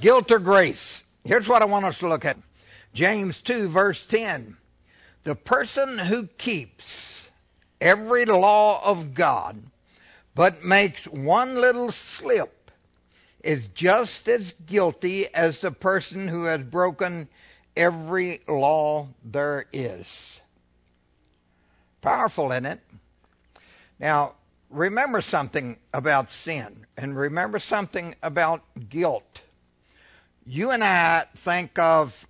Guilt or grace? Here's what I want us to look at. James 2, verse 10. The person who keeps every law of God but makes one little slip is just as guilty as the person who has broken every law there is. Powerful, isn't it? Now, remember something about sin, and remember something about guilt. You and I think of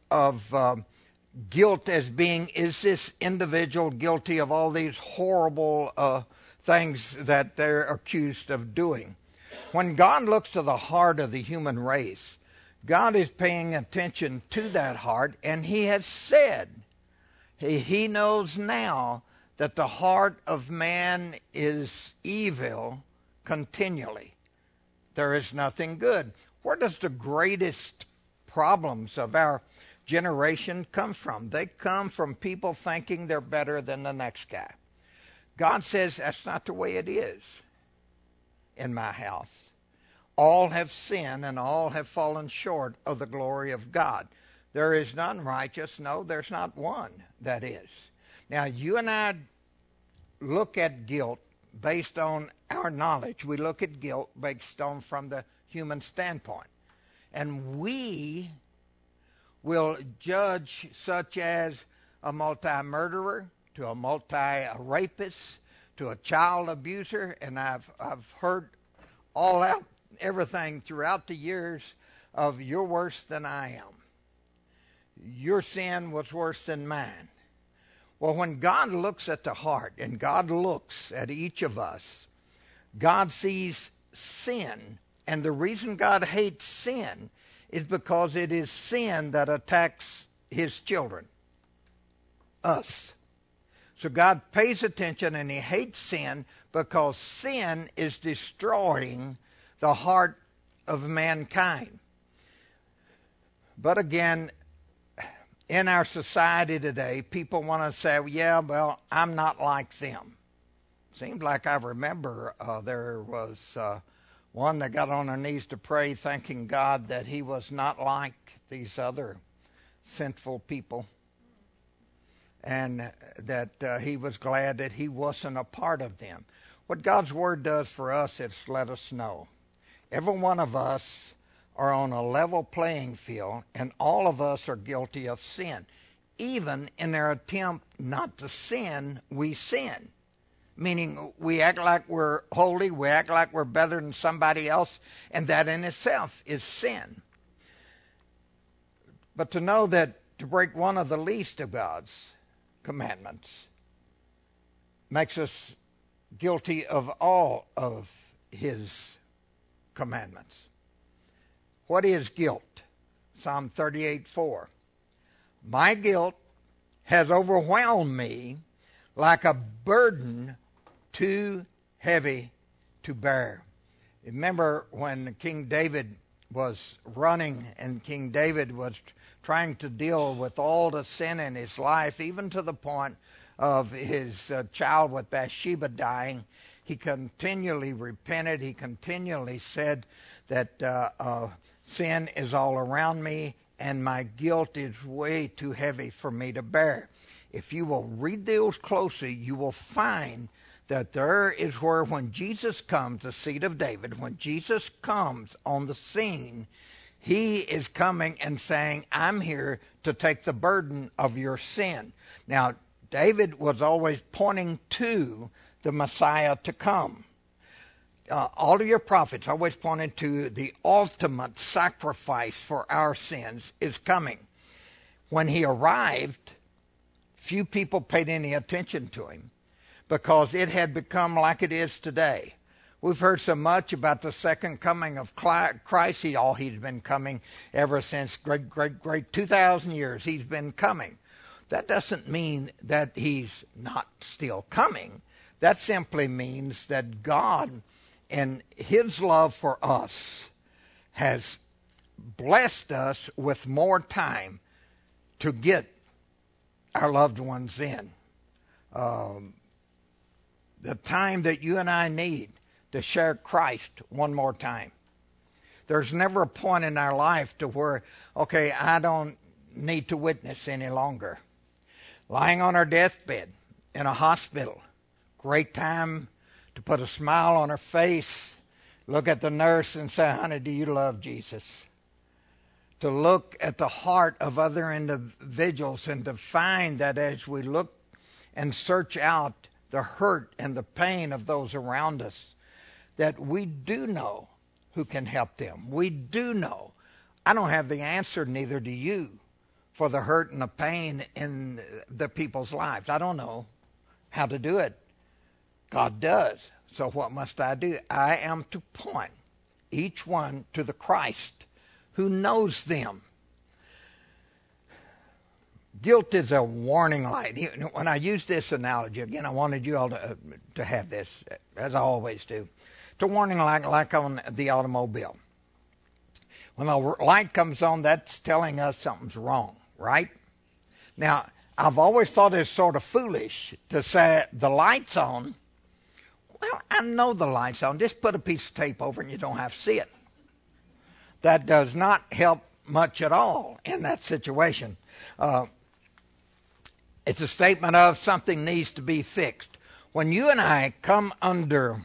guilt as being, is this individual guilty of all these horrible things that they're accused of doing? When God looks to the heart of the human race, God is paying attention to that heart, and He has said, He knows now that the heart of man is evil continually. There is nothing good. Where does the greatest problems of our generation come from? They come from people thinking they're better than the next guy. God says that's not the way it is in my house. All have sinned and all have fallen short of the glory of God. There is none righteous. No, there's not one that is. Now, you and I look at guilt based on our knowledge. We look at guilt based on from the human standpoint. And we will judge such as a multi-murderer to a multi-rapist to a child abuser. And I've heard all out everything throughout the years of you're worse than I am. Your sin was worse than mine. Well, when God looks at the heart and God looks at each of us, God sees sin. And the reason God hates sin is because it is sin that attacks His children, us. So God pays attention and He hates sin because sin is destroying the heart of mankind. But again, in our society today, people want to say, yeah, well, I'm not like them. Seems like I remember there was one that got on her knees to pray, thanking God that he was not like these other sinful people, and that he was glad that he wasn't a part of them. What God's Word does for us is let us know. Every one of us are on a level playing field, and all of us are guilty of sin. Even in our attempt not to sin, we sin. Meaning we act like we're holy, we act like we're better than somebody else, and that in itself is sin. But to know that to break one of the least of God's commandments makes us guilty of all of His commandments. What is guilt? Psalm 38:4. My guilt has overwhelmed me like a burden too heavy to bear. Remember when King David was running and King David was trying to deal with all the sin in his life, even to the point of his child with Bathsheba dying. He continually repented. He continually said that sin is all around me and my guilt is way too heavy for me to bear. If you will read those closely, you will find that there is where when Jesus comes, the seed of David, when Jesus comes on the scene, He is coming and saying, I'm here to take the burden of your sin. Now, David was always pointing to the Messiah to come. All of your prophets always pointed to the ultimate sacrifice for our sins is coming. When He arrived, few people paid any attention to Him because it had become like it is today. We've heard so much about the second coming of Christ. He's been coming ever since great 2,000 years. He's been coming. That doesn't mean that He's not still coming. That simply means that God, in His love for us, has blessed us with more time to get our loved ones in. The time that you and I need to share Christ one more time. There's never a point in our life to where, okay, I don't need to witness any longer. Lying on our deathbed in a hospital, great time to put a smile on her face, look at the nurse and say, honey, do you love Jesus? To look at the heart of other individuals and to find that as we look and search out the hurt and the pain of those around us, that we do know who can help them. We do know. I don't have the answer, neither do you, for the hurt and the pain in the people's lives. I don't know how to do it. God does. So what must I do? I am to point each one to the Christ who knows them. Guilt is a warning light. When I use this analogy, again, I wanted you all to have this, as I always do. It's a warning light like on the automobile. When the light comes on, that's telling us something's wrong, right? Now, I've always thought it's sort of foolish to say the light's on. Well, I know the light's on. Just put a piece of tape over it and you don't have to see it. That does not help much at all in that situation. It's a statement of something needs to be fixed. When you and I come under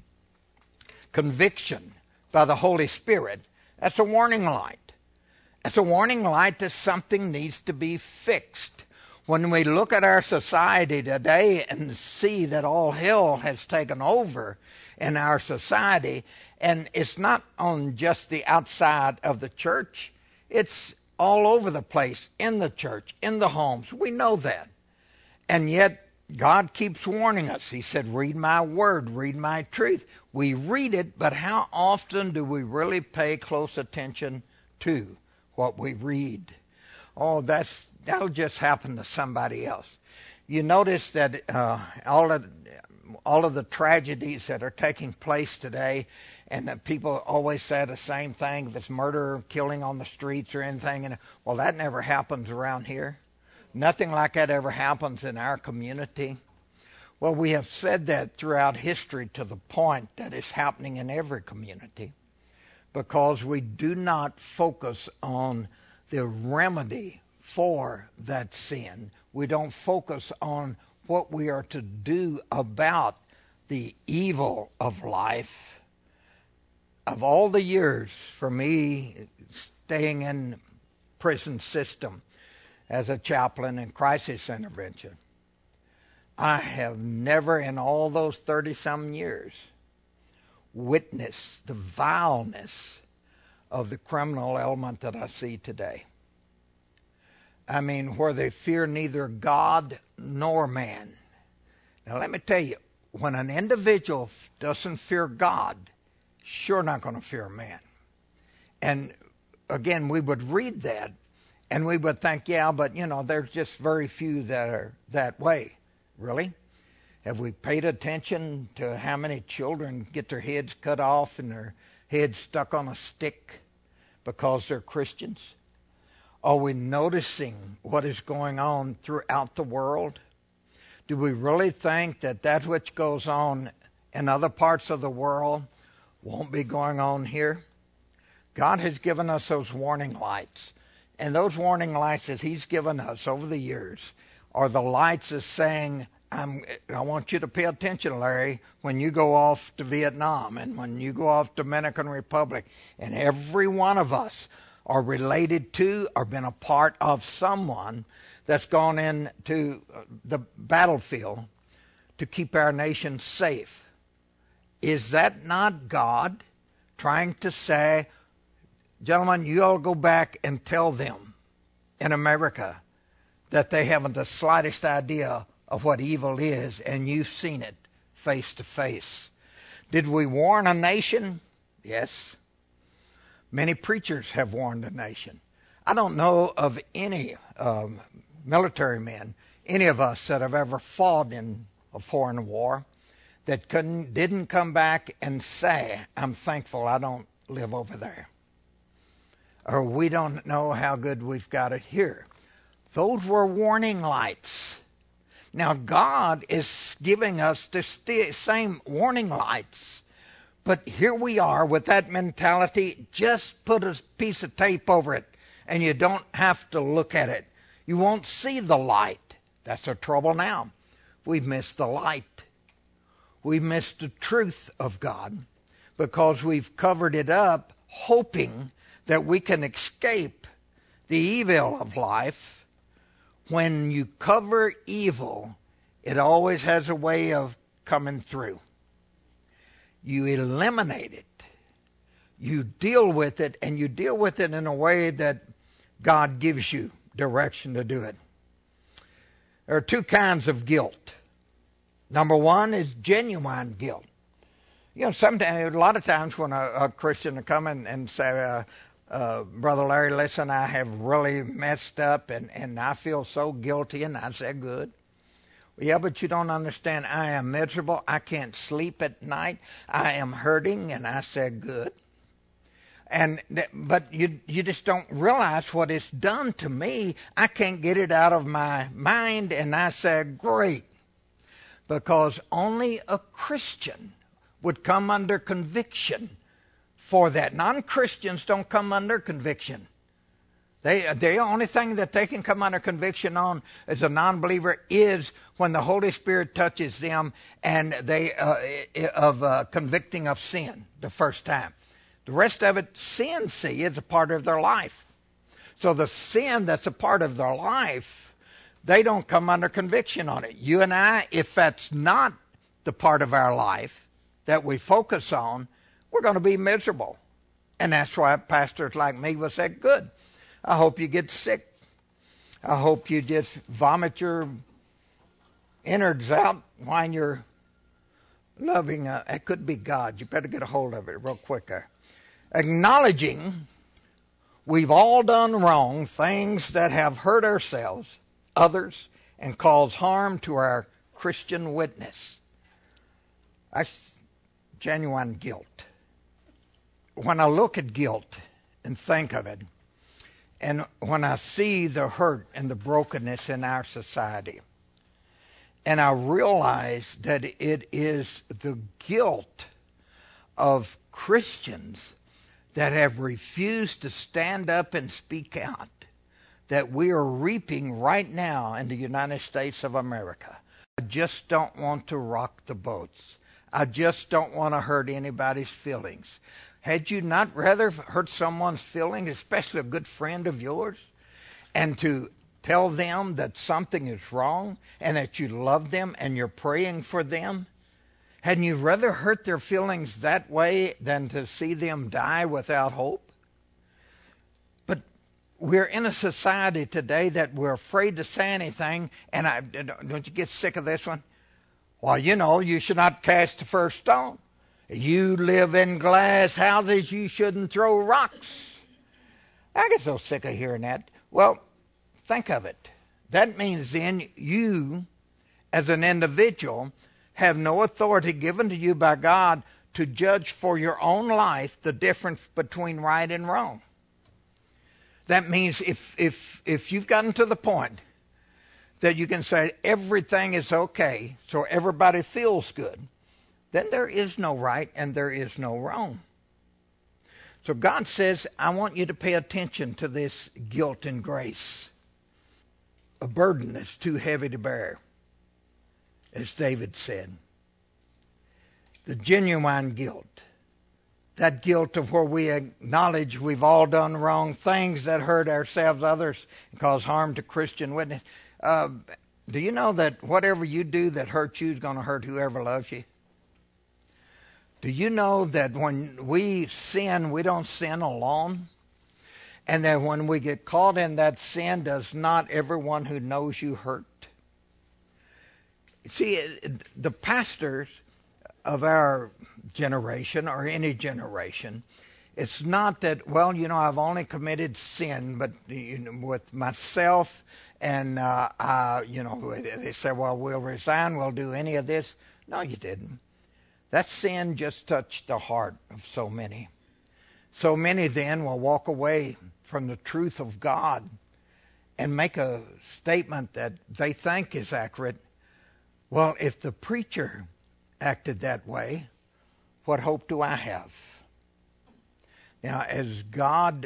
conviction by the Holy Spirit, that's a warning light. That's a warning light that something needs to be fixed. When we look at our society today and see that all hell has taken over in our society, and it's not on just the outside of the church, it's all over the place, in the church, in the homes. We know that. And yet, God keeps warning us. He said, read my word, read my truth. We read it, but how often do we really pay close attention to what we read? Oh, that'll just happen to somebody else. You notice that all of the tragedies that are taking place today, and that people always say the same thing, if it's murder or killing on the streets or anything, and well, that never happens around here. Nothing like that ever happens in our community. Well, we have said that throughout history to the point that it's happening in every community, because we do not focus on the remedy for that sin. We don't focus on what we are to do about the evil of life. Of all the years for me staying in prison system as a chaplain in crisis intervention, I have never in all those 30-some years witnessed the vileness of the criminal element that I see today. I mean, where they fear neither God nor man. Now, let me tell you, when an individual doesn't fear God, sure not going to fear man. And again, we would read that, and we would think, yeah, but, there's just very few that are that way. Really? Have we paid attention to how many children get their heads cut off and their heads stuck on a stick because they're Christians? Are we noticing what is going on throughout the world? Do we really think that which goes on in other parts of the world won't be going on here? God has given us those warning lights. And those warning lights that he's given us over the years are the lights that's saying, I want you to pay attention, Larry, when you go off to Vietnam and when you go off to Dominican Republic. And every one of us are related to or been a part of someone that's gone into the battlefield to keep our nation safe. Is that not God trying to say, gentlemen, you all go back and tell them in America that they haven't the slightest idea of what evil is, and you've seen it face to face. Did we warn a nation? Yes. Many preachers have warned a nation. I don't know of any military men, any of us that have ever fought in a foreign war, that didn't come back and say, I'm thankful I don't live over there. Or we don't know how good we've got it here. Those were warning lights. Now God is giving us the same warning lights, But here we are with that mentality. Just put a piece of tape over it, and you don't have to look at it. You won't see the light. That's our trouble now. We've missed the light. We've missed the truth of God because we've covered it up, hoping that we can escape the evil of life. When you cover evil, it always has a way of coming through. You eliminate it. You deal with it, and you deal with it in a way that God gives you direction to do it. There are two kinds of guilt. Number one is genuine guilt. You know, sometimes, a lot of times when a Christian will come and say, Brother Larry, listen, I have really messed up and I feel so guilty, and I say, good. Yeah, but you don't understand. I am miserable. I can't sleep at night. I am hurting, and I said, good. But you just don't realize what it's done to me. I can't get it out of my mind, and I said, great. Because only a Christian would come under conviction for that. Non-Christians don't come under conviction. The only thing that they can come under conviction on as a non-believer is when the Holy Spirit touches them and they convicting of sin the first time. The rest of it, sin, is a part of their life. So the sin that's a part of their life, they don't come under conviction on it. You and I, if that's not the part of our life that we focus on, we're going to be miserable. And that's why pastors like me will say, good. I hope you get sick. I hope you just vomit your innards out while you're loving. It could be God. You better get a hold of it real quick there. Acknowledging we've all done wrong, things that have hurt ourselves, others, and caused harm to our Christian witness. That's genuine guilt. When I look at guilt and think of it, and when I see the hurt and the brokenness in our society, and I realize that it is the guilt of Christians that have refused to stand up and speak out, that we are reaping right now in the United States of America. I just don't want to rock the boats. I just don't want to hurt anybody's feelings. Had you not rather hurt someone's feelings, especially a good friend of yours, and to tell them that something is wrong and that you love them and you're praying for them? Hadn't you rather hurt their feelings that way than to see them die without hope? But we're in a society today that we're afraid to say anything, and don't you get sick of this one? Well, you know, you should not cast the first stone. You live in glass houses, you shouldn't throw rocks. I get so sick of hearing that. Well, think of it. That means then you, as an individual, have no authority given to you by God to judge for your own life the difference between right and wrong. That means if you've gotten to the point that you can say everything is okay, so everybody feels good, then there is no right and there is no wrong. So God says, I want you to pay attention to this guilt and grace. A burden that's too heavy to bear, as David said. The genuine guilt. That guilt of where we acknowledge we've all done wrong things that hurt ourselves, others, and cause harm to Christian witness. Do you know that whatever you do that hurts you is going to hurt whoever loves you? Do you know that when we sin, we don't sin alone? And that when we get caught in that sin, does not everyone who knows you hurt? See, the pastors of our generation, or any generation, it's not that, well, you know, I've only committed sin, but with myself, and, they say, well, we'll resign, we'll do any of this. No, you didn't. That sin just touched the heart of so many. So many then will walk away from the truth of God and make a statement that they think is accurate. Well, if the preacher acted that way, What hope do I have? Now, as God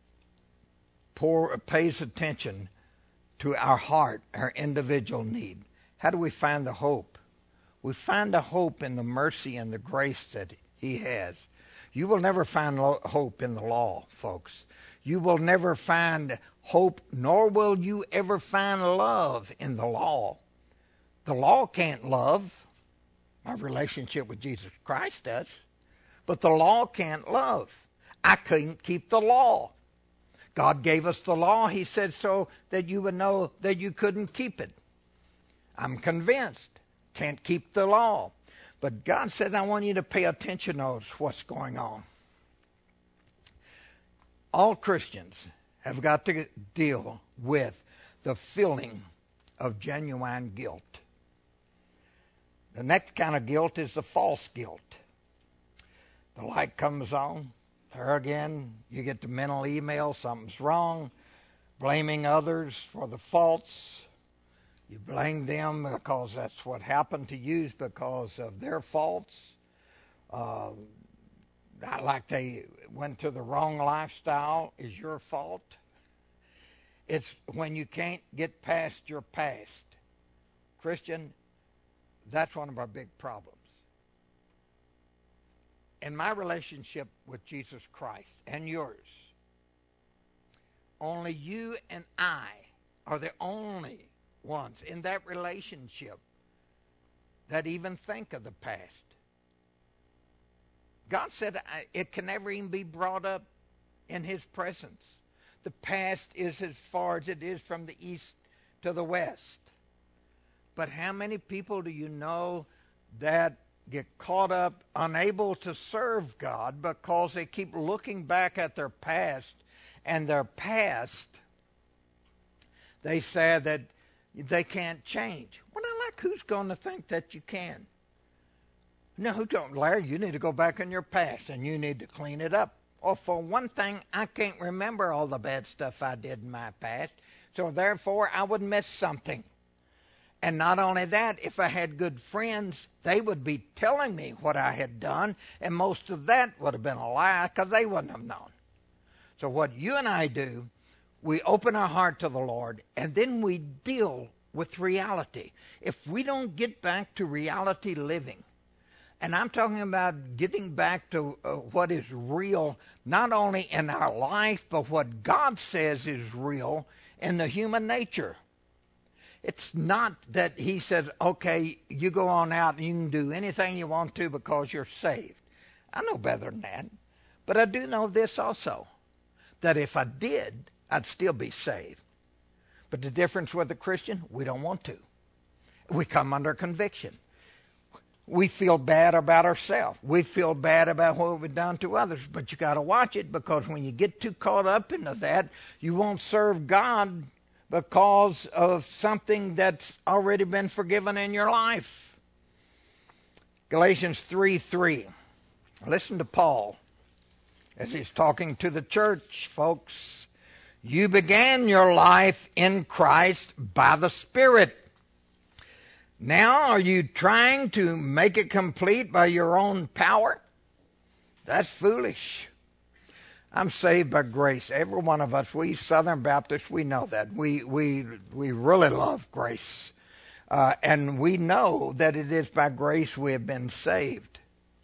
pays attention to our heart, our individual need, how do we find the hope? We find the hope in the mercy and the grace that He has. You will never find hope in the law, folks. You will never find hope, nor will you ever find love in the law. The law can't love. My relationship with Jesus Christ does. But the law can't love. I couldn't keep the law. God gave us the law. He said so that you would know that you couldn't keep it. I'm convinced. Can't keep the law. But God said, I want you to pay attention to what's going on. All Christians have got to deal with the feeling of genuine guilt. The next kind of guilt is the false guilt. The light comes on. There again, you get the mental email, something's wrong, blaming others for the faults. You blame them because that's what happened to you because of their faults. Not like they went to the wrong lifestyle is your fault. It's when you can't get past your past. Christian, that's one of our big problems. In my relationship with Jesus Christ and yours, only you and I are the only ones in that relationship that even think of the past. God said it can never even be brought up in His presence. The past is as far as it is from the east to the west. But how many people do you know that get caught up, unable to serve God because they keep looking back at their past, and their past, they say that they can't change. Well, now, like, who's going to think that you can? No, who don't, Larry? You need to go back in your past, and you need to clean it up. Well, for one thing, I can't remember all the bad stuff I did in my past, so therefore I would miss something. And not only that, if I had good friends, they would be telling me what I had done, and most of that would have been a lie because they wouldn't have known. So what you and I do, we open our heart to the Lord, and then we deal with reality. If we don't get back to reality living, and I'm talking about getting back to what is real, not only in our life, but what God says is real in the human nature. It's not that He says, okay, you go on out and you can do anything you want to because you're saved. I know better than that. But I do know this also, that if I did, I'd still be saved. But the difference with a Christian, we don't want to. We come under conviction. We feel bad about ourselves. We feel bad about what we've done to others. But you got to watch it, because when you get too caught up into that, you won't serve God because of something that's already been forgiven in your life. Galatians 3:3. Listen to Paul as he's talking to the church, folks. You began your life in Christ by the Spirit. Now are you trying to make it complete by your own power? That's foolish. I'm saved by grace. Every one of us, we Southern Baptists, we know that. We really love grace. And we know that it is by grace we have been saved.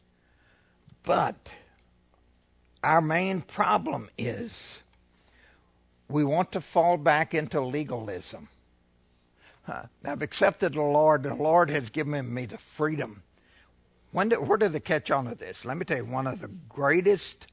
But our main problem is we want to fall back into legalism. I've accepted the Lord. The Lord has given me the freedom. Where did they catch on to this? Let me tell you, one of the greatest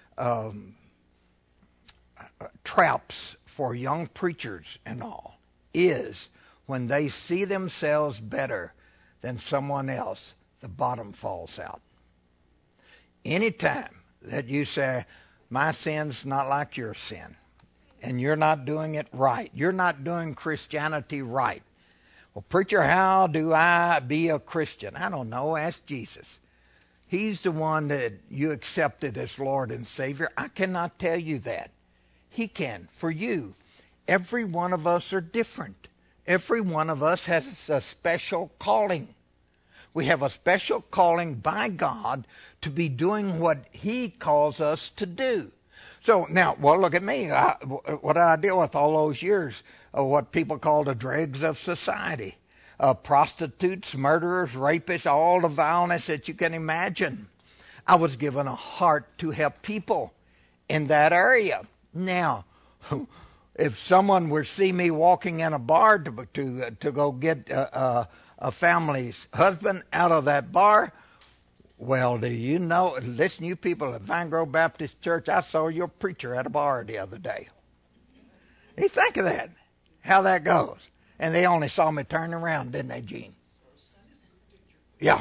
traps for young preachers and all is when they see themselves better than someone else, the bottom falls out. Anytime that you say, my sin's not like your sin, and you're not doing it right, you're not doing Christianity right. Well, preacher, how do I be a Christian? I don't know. Ask Jesus. He's the one that you accepted as Lord and Savior. I cannot tell you that. He can. For you, every one of us are different. Every one of us has a special calling. We have a special calling by God to be doing what He calls us to do. So now, well, look at me. What did I deal with all those years of what people call the dregs of society? Prostitutes, murderers, rapists, all the vileness that you can imagine. I was given a heart to help people in that area. Now, if someone were to see me walking in a bar to go get a family's husband out of that bar, well, do you know, listen, you people at Vine Grove Baptist Church, I saw your preacher at a bar the other day. You think of that, how that goes. And they only saw me turn around, didn't they, Gene? Yeah.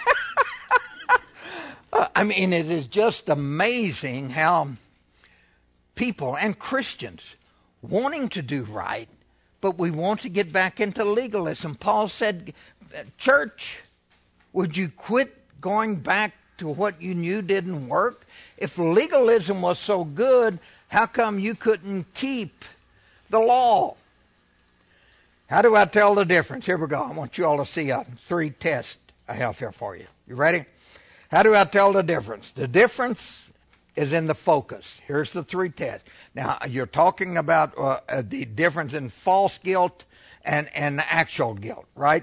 I mean, it is just amazing how people and Christians wanting to do right, but we want to get back into legalism. Paul said, church, would you quit going back to what you knew didn't work? If legalism was so good, how come you couldn't keep the law? How do I tell the difference? Here we go. I want you all to see 3 tests I have here for you. You ready? How do I tell the difference? The difference is in the focus. Here's the 3 tests. Now, you're talking about the difference in false guilt and actual guilt, right?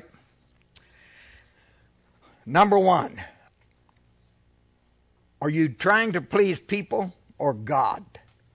Number 1, are you trying to please people or God?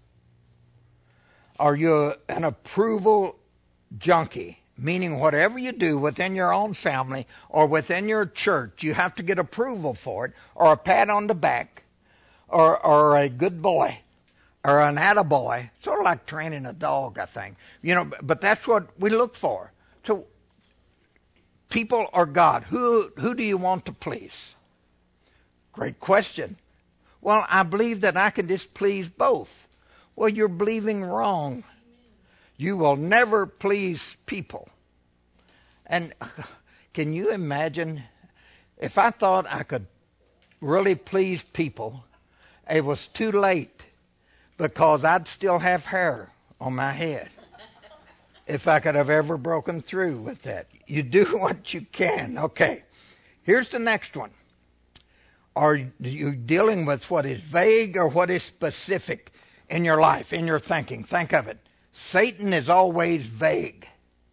Are you an approval junkie? Meaning whatever you do within your own family or within your church, you have to get approval for it, or a pat on the back, or a good boy, or an attaboy. Sort of like training a dog, I think. You know, but that's what we look for. So, people or God, who do you want to please? Great question. Well, I believe that I can displease both. Well, you're believing wrong. You will never please people. And can you imagine if I thought I could really please people, it was too late because I'd still have hair on my head if I could have ever broken through with that. You do what you can. Okay, here's the next one. Are you dealing with what is vague or what is specific in your life, in your thinking? Think of it. Satan is always vague.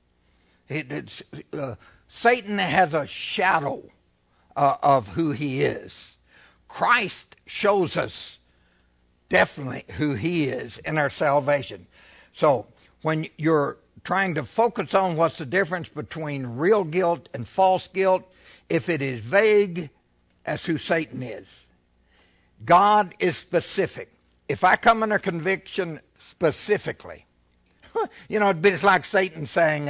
Satan has a shadow of who he is. Christ shows us definitely who he is in our salvation. So when you're trying to focus on what's the difference between real guilt and false guilt, if it is vague, that's who Satan is. God is specific. If I come under conviction specifically, you know, it's like Satan saying,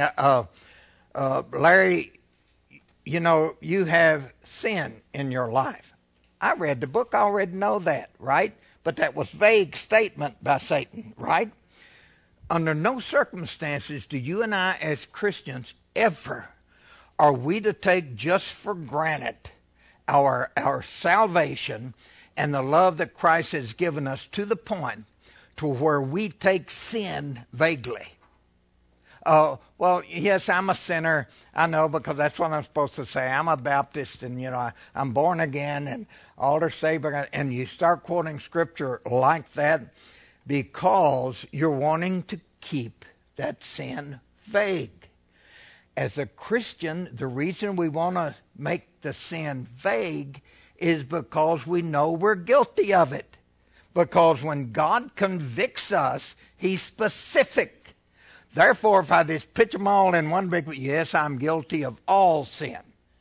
Larry, you know, you have sin in your life. I read the book, I already know that, right? But that was vague statement by Satan, right? Under no circumstances do you and I as Christians ever are we to take just for granted our salvation and the love that Christ has given us to the point to where we take sin vaguely. Well, yes, I'm a sinner. I know, because that's what I'm supposed to say. I'm a Baptist, and, you know, I'm born again, and altar saver, and you start quoting Scripture like that because you're wanting to keep that sin vague. As a Christian, the reason we want to make the sin vague is because we know we're guilty of it. Because when God convicts us, He's specific. Therefore, if I just pitch them all in one big, yes, I'm guilty of all sin.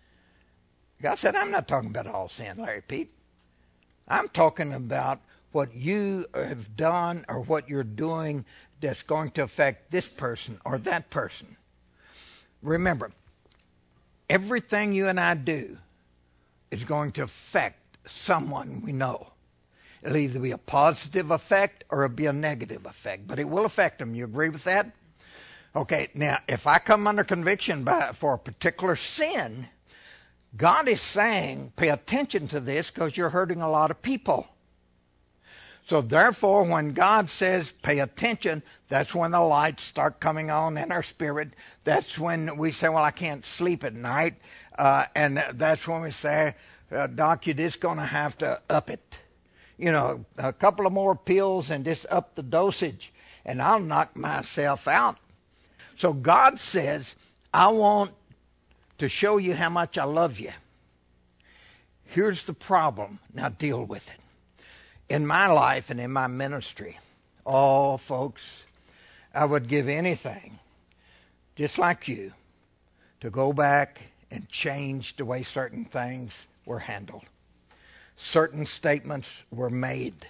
God said, I'm not talking about all sin, Larry Pete. I'm talking about what you have done or what you're doing that's going to affect this person or that person. Remember, everything you and I do is going to affect someone we know. It'll either be a positive effect or it'll be a negative effect, but it will affect them. You agree with that? Okay, now, if I come under conviction for a particular sin, God is saying, pay attention to this because you're hurting a lot of people. So therefore, when God says, pay attention, that's when the lights start coming on in our spirit. That's when we say, well, I can't sleep at night. And that's when we say, Doc, you're just going to have to up it. You know, a couple of more pills and just up the dosage, and I'll knock myself out. So God says, I want to show you how much I love you. Here's the problem. Now deal with it. In my life and in my ministry, oh, folks, I would give anything, just like you, to go back and change the way certain things were handled. Certain statements were made.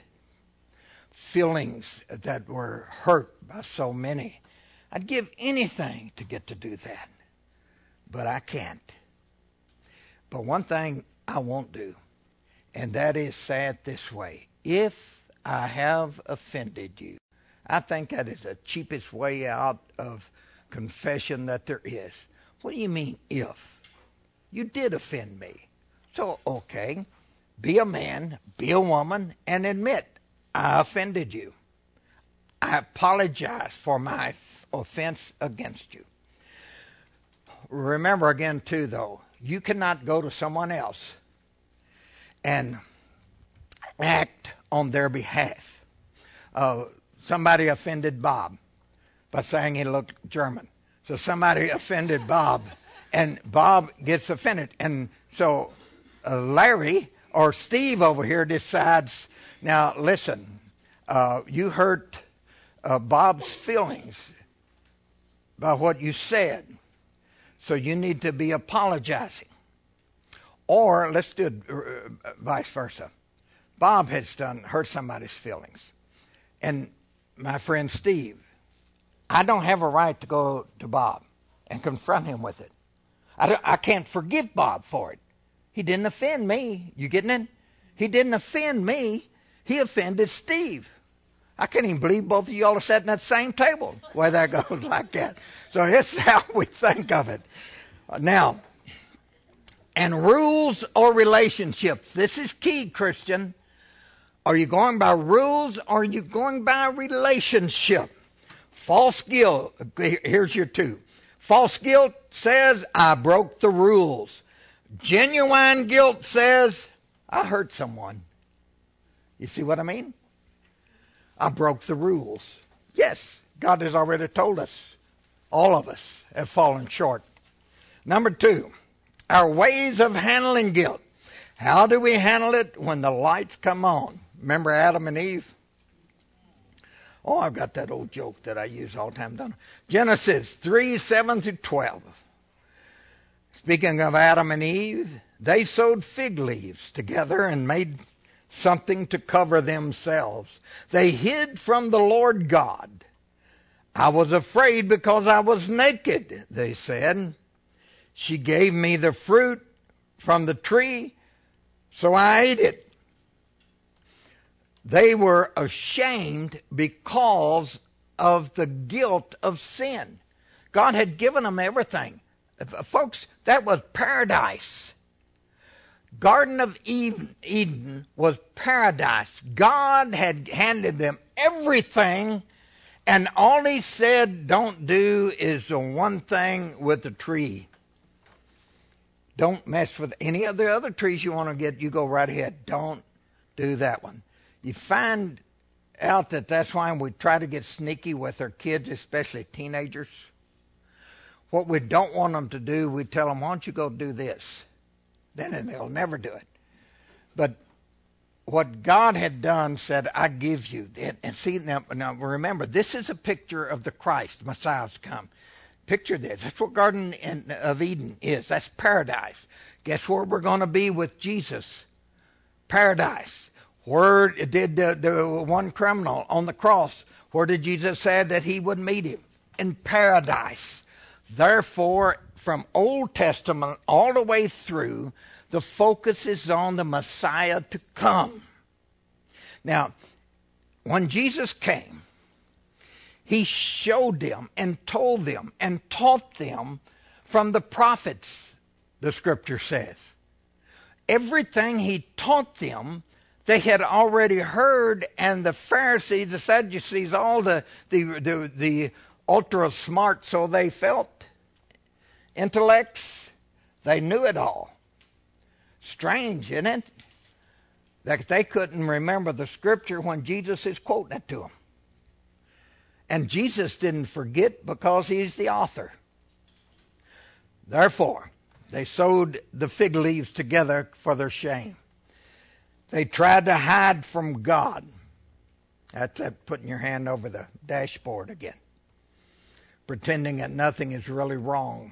Feelings that were hurt by so many. I'd give anything to get to do that. But I can't. But one thing I won't do, and that is say it this way. If I have offended you, I think that is the cheapest way out of confession that there is. What do you mean, if? You did offend me. So, okay, be a man, be a woman, and admit, I offended you. I apologize for my offense against you. Remember again, too, though, you cannot go to someone else and act on their behalf. Somebody offended Bob by saying he looked German. So somebody offended Bob, and Bob gets offended. And so Larry or Steve over here decides, now listen, you hurt Bob's feelings by what you said, so you need to be apologizing. Or let's do it vice versa. Bob has hurt somebody's feelings. And my friend Steve, I don't have a right to go to Bob and confront him with it. I can't forgive Bob for it. He didn't offend me. You getting it? He didn't offend me. He offended Steve. I can't even believe both of y'all are sitting at the same table. Why that goes like that. So that's how we think of it. Now, and rules or relationships. This is key, Christian. Are you going by rules or are you going by relationship? False guilt. Here's your two. False guilt says, I broke the rules. Genuine guilt says, I hurt someone. You see what I mean? I broke the rules. Yes, God has already told us. All of us have fallen short. Number two, our ways of handling guilt. How do we handle it when the lights come on? Remember Adam and Eve? Oh, I've got that old joke that I use all the time, don't I? Genesis 3:7-12. Speaking of Adam and Eve, they sewed fig leaves together and made something to cover themselves. They hid from the Lord God. I was afraid because I was naked, they said. She gave me the fruit from the tree, so I ate it. They were ashamed because of the guilt of sin. God had given them everything. Folks, that was paradise. Garden of Eden was paradise. God had handed them everything, and all he said don't do is the one thing with the tree. Don't mess with any of the other trees you want to get. You go right ahead. Don't do that one. You find out that that's why we try to get sneaky with our kids, especially teenagers. What we don't want them to do, we tell them, why don't you go do this? Then they'll never do it. But what God had done said, I give you. And see, now remember, this is a picture of the Christ, Messiah's come. Picture this. That's what Garden of Eden is. That's paradise. Guess where we're going to be with Jesus? Paradise. Where did the one criminal on the cross, where did Jesus say that he would meet him? In paradise. Therefore, from Old Testament all the way through, the focus is on the Messiah to come. Now, when Jesus came, he showed them and told them and taught them from the prophets, the scripture says. Everything he taught them, They had already heard, and the Pharisees, the Sadducees, all the ultra smart, so they felt, intellects, they knew it all. Strange, isn't it? That they couldn't remember the scripture when Jesus is quoting it to them. And Jesus didn't forget because he's the author. Therefore, they sewed the fig leaves together for their shame. They tried to hide from God. That's putting your hand over the dashboard again. Pretending that nothing is really wrong.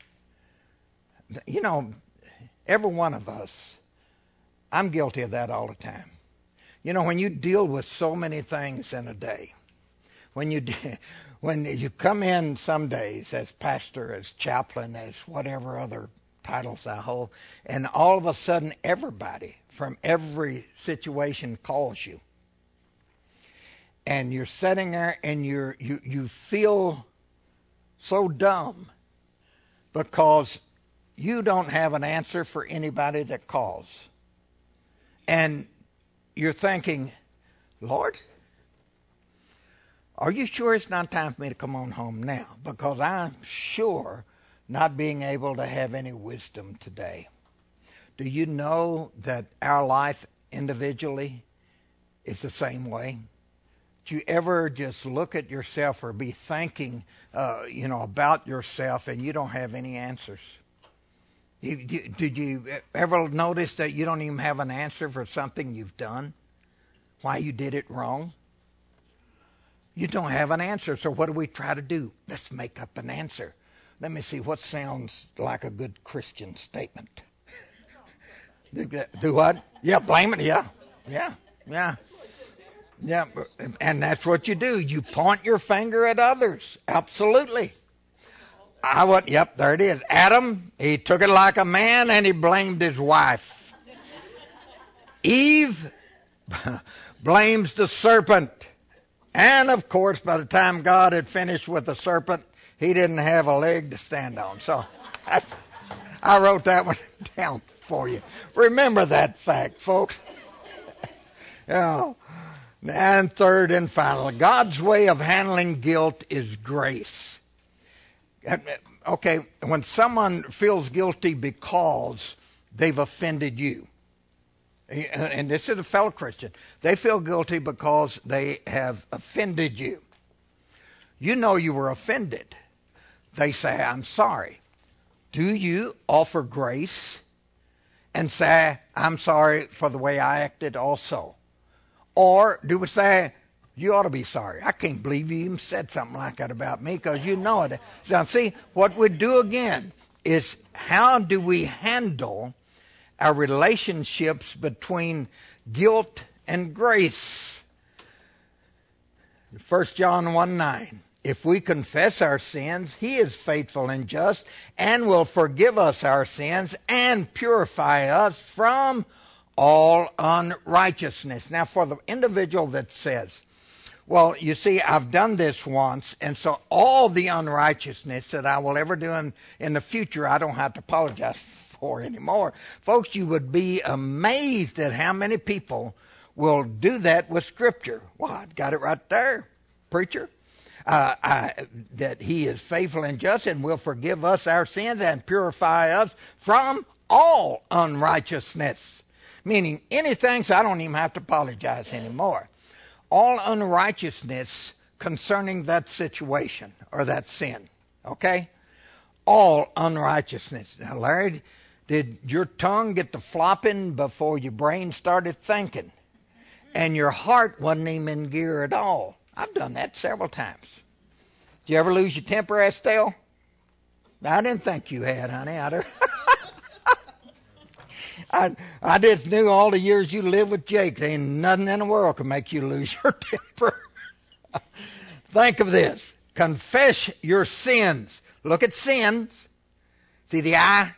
You know, every one of us, I'm guilty of that all the time. You know, when you deal with so many things in a day, when you come in some days as pastor, as chaplain, as whatever other titles I hold, and all of a sudden everybody from every situation calls you. And you're sitting there and you feel so dumb because you don't have an answer for anybody that calls. And you're thinking, Lord, are you sure it's not time for me to come on home now? Because I'm sure not being able to have any wisdom today. Do you know that our life individually is the same way? Do you ever just look at yourself or be thinking, about yourself and you don't have any answers? Did you ever notice that you don't even have an answer for something you've done? Why you did it wrong? You don't have an answer, so what do we try to do? Let's make up an answer. Let me see what sounds like a good Christian statement. Do what? Yeah, blame it. Yeah. And that's what you do. You point your finger at others. Absolutely. Yep, there it is. Adam, he took it like a man and he blamed his wife. Eve blames the serpent. And of course, by the time God had finished with the serpent, he didn't have a leg to stand on. So I wrote that one down for you. Remember that fact, folks. And third and final, God's way of handling guilt is grace. Okay, when someone feels guilty because they've offended you, and this is a fellow Christian, they feel guilty because they have offended you. You know you were offended. They say, I'm sorry. Do you offer grace and say, I'm sorry for the way I acted also? Or do we say, you ought to be sorry. I can't believe you even said something like that about me because you know it. Now, see, what we do again is how do we handle our relationships between guilt and grace? 1 John 1:9. If we confess our sins, he is faithful and just and will forgive us our sins and purify us from all unrighteousness. Now, for the individual that says, well, you see, I've done this once, and so all the unrighteousness that I will ever do in the future, I don't have to apologize for anymore. Folks, you would be amazed at how many people will do that with Scripture. Well, I got it right there, preacher. That he is faithful and just and will forgive us our sins and purify us from all unrighteousness. Meaning anything, so I don't even have to apologize anymore. All unrighteousness concerning that situation or that sin. Okay? All unrighteousness. Now, Larry, did your tongue get to flopping before your brain started thinking? And your heart wasn't even in gear at all. I've done that several times. Did you ever lose your temper, Estelle? I didn't think you had, honey. I just knew all the years you lived with Jake, there ain't nothing in the world can make you lose your temper. Think of this. Confess your sins. Look at sins. See the eye?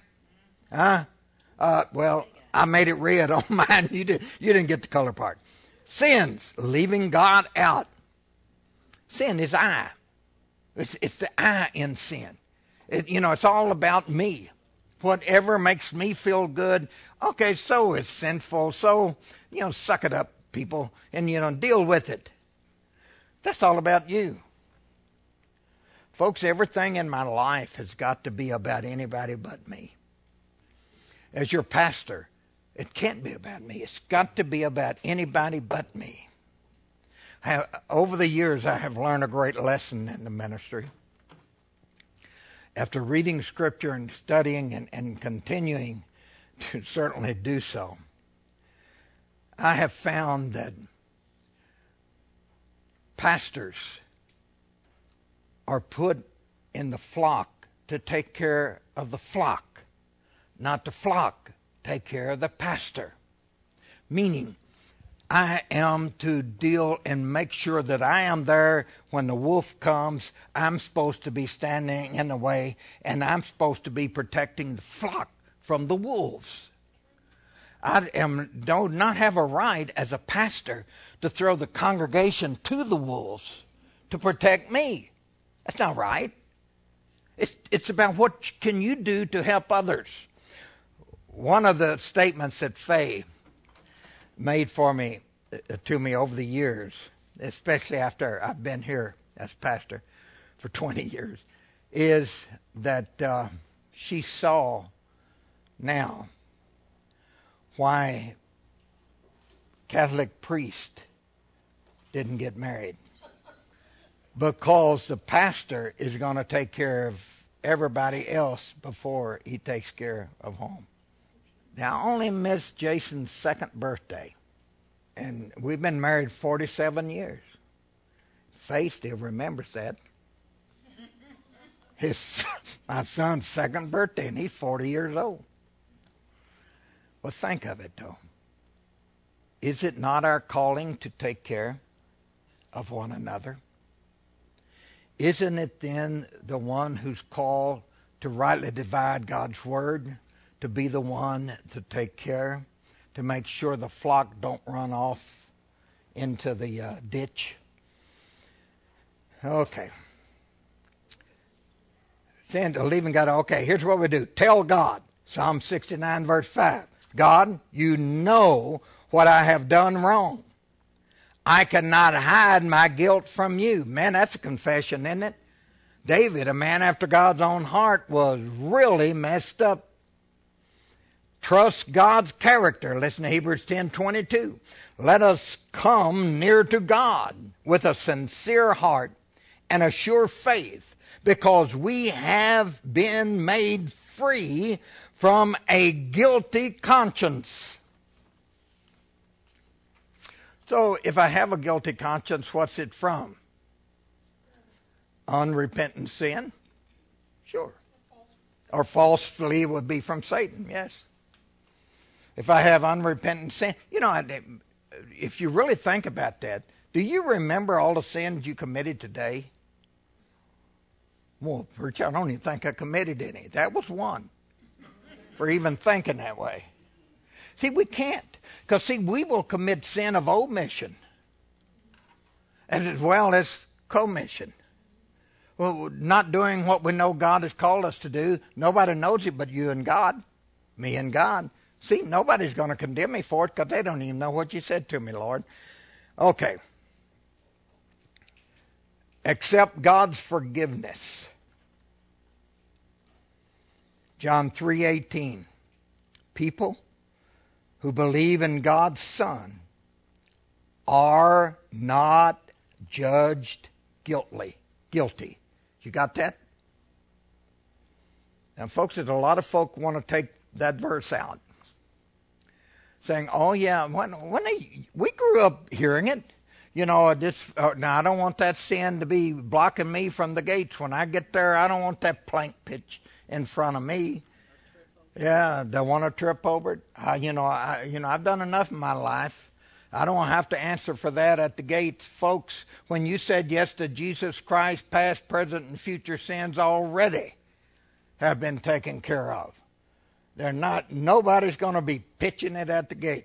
Well, I made it red on mine. You didn't get the color part. Sins, leaving God out. Sin is I. It's the I in sin. It's all about me. Whatever makes me feel good. Okay, so it's sinful. So, suck it up, people, and, deal with it. That's all about you. Folks, everything in my life has got to be about anybody but me. As your pastor, it can't be about me. It's got to be about anybody but me. Over the years, I have learned a great lesson in the ministry. After reading Scripture and studying and continuing to certainly do so, I have found that pastors are put in the flock to take care of the flock, not the flock take care of the pastor. Meaning, I am to deal and make sure that I am there when the wolf comes. I'm supposed to be standing in the way, and I'm supposed to be protecting the flock from the wolves. I do not have a right as a pastor to throw the congregation to the wolves to protect me. That's not right. It's about what can you do to help others. One of the statements that Faye made to me over the years, especially after I've been here as pastor for 20 years, is that she saw now why Catholic priests didn't get married. Because the pastor is going to take care of everybody else before he takes care of home. Now, I only missed Jason's second birthday. And we've been married 47 years. Faye still remembers that. My son's second birthday, and he's 40 years old. Well, think of it, though. Is it not our calling to take care of one another? Isn't it then the one who's called to rightly divide God's word, to be the one to take care, to make sure the flock don't run off into the ditch? Okay. Leaving God, okay, here's what we do. Tell God, Psalm 69, verse 5. God, you know what I have done wrong. I cannot hide my guilt from you. Man, that's a confession, isn't it? David, a man after God's own heart, was really messed up. Trust God's character. Listen to Hebrews 10:22. Let us come near to God with a sincere heart and a sure faith, because we have been made free from a guilty conscience. So if I have a guilty conscience, what's it from? Unrepentant sin? Sure. Or falsely would be from Satan, yes. If I have unrepentant sin, if you really think about that, do you remember all the sins you committed today? Well, preacher, I don't even think I committed any. That was one for even thinking that way. See, we can't. Because, we will commit sin of omission as well as commission. Well, not doing what we know God has called us to do. Nobody knows it but you and God, me and God. See, nobody's going to condemn me for it because they don't even know what you said to me, Lord. Okay. Accept God's forgiveness. John 3:18. People who believe in God's Son are not judged guilty. You got that? Now, folks, there's a lot of folk want to take that verse out, saying, "Oh yeah, we grew up hearing it. Now I don't want that sin to be blocking me from the gates. When I get there, I don't want that plank pitch in front of me. Yeah, they want to trip over it. I've done enough in my life. I don't have to answer for that at the gates. Folks, when you said yes to Jesus Christ, past, present, and future sins already have been taken care of. Nobody's going to be pitching it at the gate.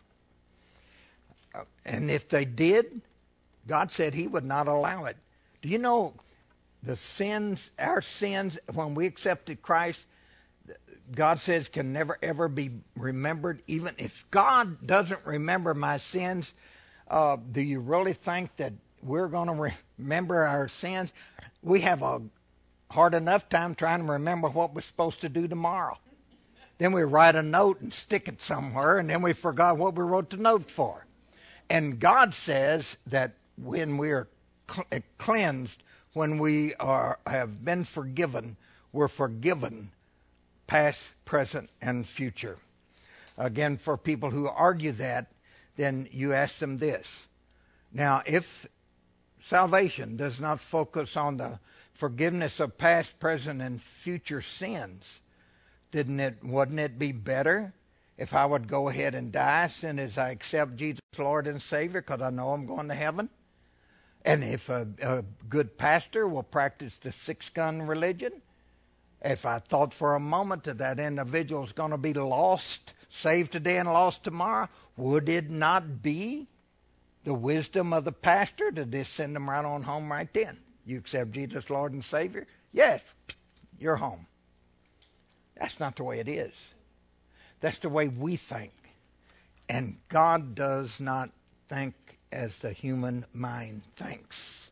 And if they did, God said he would not allow it. Do you know our sins, when we accepted Christ, God says can never ever be remembered. Even if God doesn't remember my sins, do you really think that we're going to remember our sins? We have a hard enough time trying to remember what we're supposed to do tomorrow. Then we write a note and stick it somewhere, and then we forgot what we wrote the note for. And God says that when we are cleansed, when we have been forgiven, we're forgiven past, present, and future. Again, for people who argue that, then you ask them this. Now, if salvation does not focus on the forgiveness of past, present, and future sins, wouldn't it be better if I would go ahead and die as soon as I accept Jesus Lord and Savior because I know I'm going to heaven? And if a good pastor will practice the six-gun religion, if I thought for a moment that that individual is going to be lost, saved today and lost tomorrow, would it not be the wisdom of the pastor to just send them right on home right then? You accept Jesus Lord and Savior? Yes, you're home. That's not the way it is. That's the way we think. And God does not think as the human mind thinks.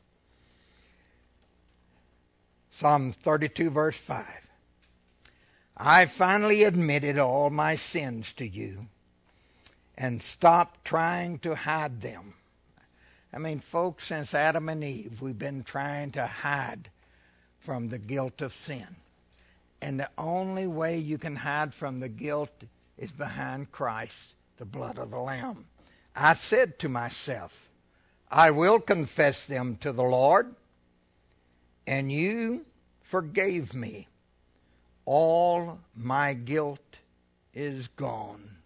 Psalm 32, verse 5. I finally admitted all my sins to you and stopped trying to hide them. I mean, folks, since Adam and Eve, we've been trying to hide from the guilt of sin. And the only way you can hide from the guilt is behind Christ, the blood of the Lamb. I said to myself, I will confess them to the Lord, and you forgave me. All my guilt is gone.